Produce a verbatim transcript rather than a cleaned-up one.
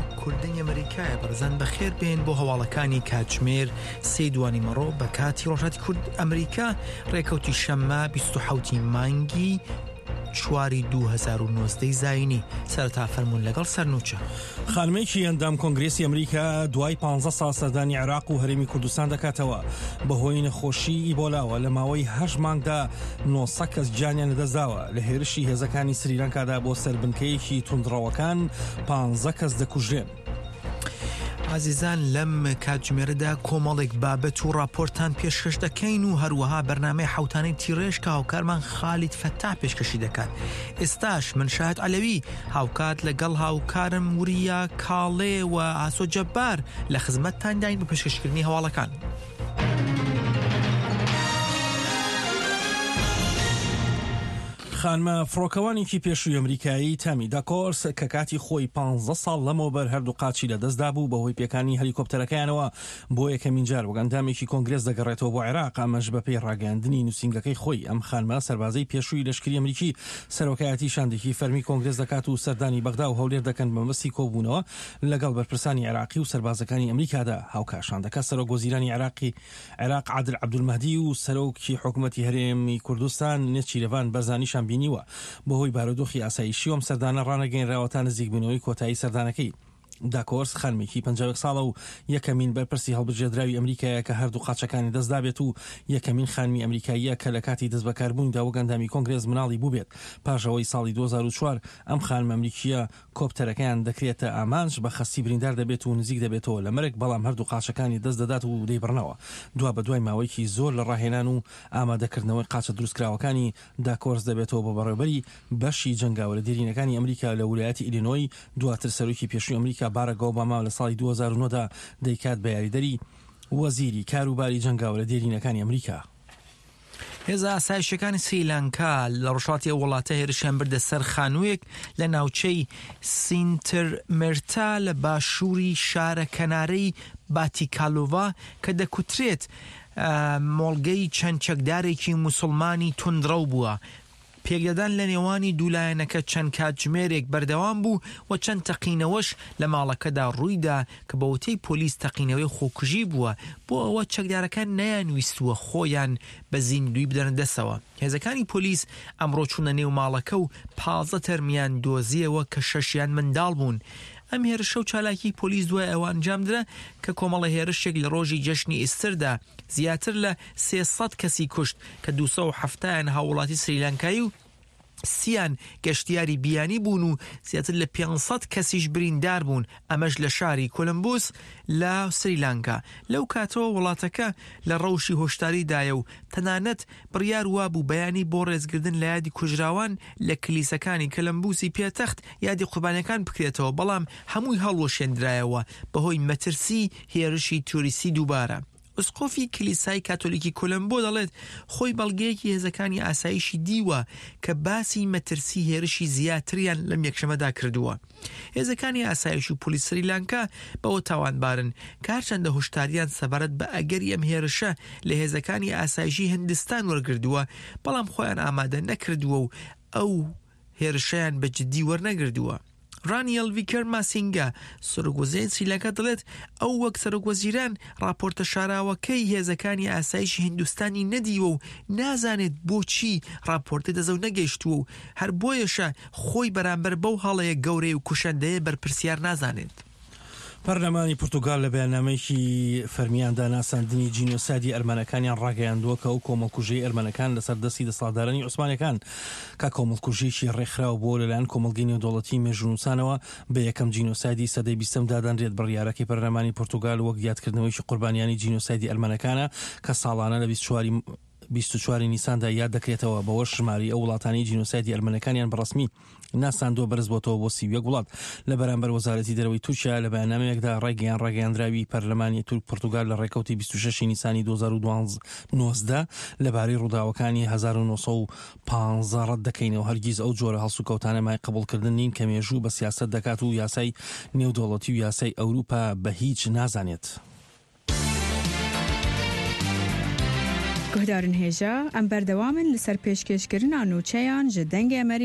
کوردی ئەمریکایە بەرزان بەخێر بێن بۆ هەواڵەکانی کاتژمێر سێ دوانی مەڕۆ بە کاتی ڕۆژهەڵاتی کورد ئەمریکا ڕێکەوتی شەممە بیست و حەوتی مانگی چواری دوو هەزار و نۆزدەی زاینی سەرەتا فەرموون لەگەڵ سەرنووچە. خانمێکی ئەندام کۆنگرێسی ئەمریکا دوای پانزە ساڵ سەردانی عێراق و هەرێمی کوردستان دەکاتەوە بەهۆی نەخۆشی ئیبۆلاوە لە ماوەی هەشت مانگدا نۆسە کەس گیانیان لەدەستداوە. لە هێرشی هێزەکانی سریلانکادا بۆ سەربنکەیەکی توندڕەوەکان پانزە کەس دەکوژێن. عزیزان لەم کاتژمێرەدا کۆمەڵێک بابەت و راپۆرتان پێشکەش دەکەین و هەروەها بەرنامەی حوتانەی تیڕێژ کە هاوکارمان خالید فەتاح پێشکەشی دەکات. ئێستاش من شاهد عەلەوی هاوکات لەگەڵ هاوکارم وریا کاڵێ و ئاسۆ جەبار لە خزمەتتان داین بە پێشکەشکردنی هەواڵەکان. خانمە فڕۆکەوانێکی پێشووی ئەمریکایی تامی داکۆرس کە کاتی خۆی پانزە ساڵ لەمەوبەر هەردوو قاچی لەدەستدا بوو بەهۆی پێکانی هەلیکۆپتەرەکەیانەوە بۆ یەکەمین جار وەگەندامێکی کۆنگرێس دەگەڕێتەوە بۆ عێراق ئەمەش بە پێی ڕاگەاندنی نووسینگەکەی خۆی. ئەم خانمە سەربازەی پێشووی لەشکری ئەمریکی سەرۆکایەتی شاندێکی فەرمی کۆنگرێس دەکات و سەردانی بەغدا و هەولێر دەکەن بە مەبەستی کۆبوونەوە لەگەڵ بەرپرسانی عێراقی و سەربازەکانی ئەمریکادا. هاوکاشان دەکات سەرۆک وەزیرانی عێراقی عێراق عادل عەبدولمەهدی و سەرۆکی حکوومەتی هەرێمی کوردستان نێچیرەڤان بەرزانیشان بینیوە بەهۆی بارودۆخی ئاسایشی وم سەردانە ڕانەگەینراوەتە نزیک بوونەوەی کۆتایی سەردانەکەی. داکۆرس خانمێکی پەنجا و یەک ساڵە و یەکەمین بەرپرسی هەڵبژێردراوی ئەمریکایە کە هەردوو قاچەکانی دەستدا بێت و یەکەمین خانمی ئەمریکاییە کە لە کاتی دەست بەکاربوونیدا وەگەندامی کۆنگرێس مناڵی بوو بێت. پاشەوەی ساڵی دوو هەزار و چوار ئەم خانم ئەمریکیە کۆپتەرەکەیان دەکرێتە ئامانج بە خەستی بریندار دەبێت و نزیک دەبێتەوە لە مەرگ، بەڵام هەردوو قاچەکانی دەست دەدات و دەیبڕنەوە. دوا بە دوای ماوەیەکی زۆر لە ڕاهێنان و ئامادەکردنەوەی قاچە دروستکراوەکانی داکۆرس دەبێتەوە بە بەڕێوەبەری بەشی جەنگاوە لە دیرینەکانی ئەمریکا لە ویلایەتی ئیلینۆی. دواتر سەرۆکی پێشووی ئەمریکا باراک ئۆباما لە ساڵی دوو هەزار و نۆ دا دەیکات بە یاریدەری وەزیری کاروباری جەنگاوە لە دیرینەکانی ئەمریکا. هێزە ئاسایشەکانی سریلانکا لە ڕۆژهەڵاتی وڵاتە هێرشیان بردە سەر خانوویەک لە ناوچەی سینترمێرتا لە باشووری شارە کەنارەی باتیکالۆڤا کە دەکوترێت مۆڵگەی چەند چەکدارێکی موسڵمانی توندڕەو بووە. پێکدەدان لە نێوانی دوولایەنەکە چەند کاتژمێرێک بەردەوام بوو و چەند تەقینەوەش لە ماڵەکەدا ڕوویدا کە بە وتەی پۆلیس تەقینەوەی خۆکوژی بووە بۆ ئەوە چەکدارەکان نەیانویستووە خۆیان بە زیندوی بدەنە دەستەوە. هێزەکانی پۆلیس ئەمڕۆ چوونە نێو ماڵەکە و پازە تەرمیان دۆزیەوە کە شەشیان منداڵ بوون. ئەم هێرشە و چالاکی پۆلیس دوای ئەوە ئەنجامدرا کە کۆمەڵە هێرشێک لە ڕۆژی جەژنی ئیستردا زیاتر لە سێسەد کەسی کوشت کە دووسە و حەفتایان هاوڵاتی سریلانکایی و سیان گەشتیاری بیانی بوون و زیاتر لە پێنجسەد کەسیش بریندار بوون. ئەمەش لە شاری کۆلمبۆس لە سریلانکا. لەو کاتەوە وڵاتەکە لە ڕەوشی هۆشداریدایە و تەنانەت بڕیار وابوو بەیانی بۆ ڕێزگردن لە یادی کوژراوان لە کلیسەکانی کەلمبوسی پێتەخت یادی قوربانیەکان بکرێتەوە، بەڵام هەمووی هەڵوەشێنرایەوە بەهۆی مەترسی هێرشی توریستی دووبارە. ئوسقۆفی کلیسای کاتۆلیکی کۆلمبۆ دەڵێت خۆی بەڵگەیەکی هێزەکانی ئاسایشی دیوە کە باسی مەترسی هێرشی زیاتریان لەم یەکشەمەدا کردووە. هێزەکانی ئاسایش و پۆلیس سریلانکا بەوە تاوانبارن کە هەرچەندە هۆشداریان سەبارەت بە ئەگەری ئەم هێرشە لە هێزەکانی ئاسایشی هیندستان وەرگردووە، بەڵام خۆیان ئامادە نەکردووە و ئەو هێرشەیان بە جددی وەرنەگردووە. رانیل ویکر ماسینگا سەرۆکوەزیرانی سریلانکا دەڵێت ئەو وەک سەرۆکوەزیران راپۆرتە شاراوەکەی هێزەکانی ئاسایشی هیندستانی نەدیوە و نازانێت بۆچی راپۆرتە دەزەو نەگەیشتووە و هەر بۆیەشە خۆی بەرامبەر بەو هەڵەیە گەورەی و کوشەندەیە بەرپرسیار نازانێت. پەرلەمانی پورتوگال لە بەیاننامەیەکی فەرمیاندا ناساندنی جینۆسایدی ئەرمەنەکانیان ڕاگەیاندووە کە ئەو کۆمەڵکوژەی ئەرمەنەکان لەسەر دەستی دەسەڵاتدارانی عوسمانیەکان کە کۆمەڵکوژێکی ڕێکخراوە بۆ لەلایەن کۆمەڵگەی نێودەوڵەتی مێژوونووسانەوە بە یەکەم جینۆسایدی سەدەی بیستەم دادەنرێت. بڕیارەکەی پەرلەمانی پورتوگال وەک یادکردنەوەیکی قوربانیانی جینۆسایدی ئەرمەنەکانە کە ساڵانە لە بیست و چوار نیساندا یاد دەکرێتەوە. بەوە ژماری ئەو وڵاتانی جینۆسایدی ئەرمەنەکانیان بەڕەسمی ناساندووە بەرز بۆتەوە بۆ سی و یەک وڵات. لە بەرامبەر وەزارەتی دەرەوەی تورکیا لە بەیاننامەیەکدا ڕێگەیان ڕێگەیاندراوی پەرلەمانی تورک پورتوگال لە ڕێکەوتی بیست و شەش نیسانی دوو هەزار و نۆزدە لەبارەی ڕووداوەکانی هەزار و نۆسە و پانزە ڕەت دەکەینەوە. هەرگیز ئەو جۆرە هەڵسوکەوتانە مای قبولکردن نین کە مێژوو بە سیاسەت دەکات و یاسای نێودەوڵەتی و یاسای ئەوروپا بە هیچ نازانێت. گهدارن هێژە ئەم بەردەوامن لەسەر پێشکەشکردنا نووچەیان ji dengê